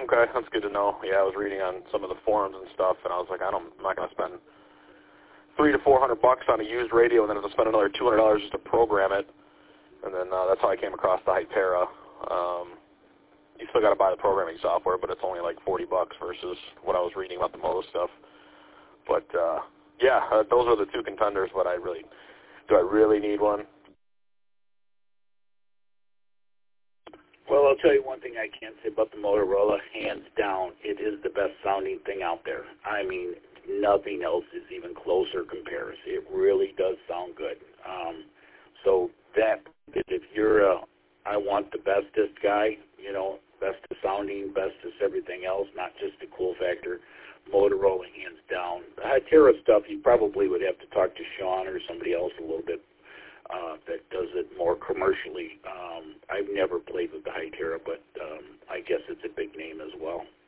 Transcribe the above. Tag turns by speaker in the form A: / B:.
A: Okay, that's good to know. Yeah, I was reading on some of the forums and stuff, and I was like, I'm not going to spend $300 to $400 on a used radio, and then have to spend another $200 just to program it. And then that's how I came across the Hytera. You still got to buy the programming software, but it's only like $40 versus what I was reading about the Moto stuff. But yeah, those are the two contenders. But do I really need one?
B: Well, I'll tell you one thing I can say about the Motorola, hands down, it is the best sounding thing out there. I mean, nothing else is even closer comparison. It really does sound good. So that, if you're I want the bestest guy, you know, bestest sounding, bestest everything else, not just the cool factor, Motorola hands down. The Hytera stuff, you probably would have to talk to Sean or somebody else a little bit that does it more commercially. I've never played with the Hytera, but I guess it's a big name as well.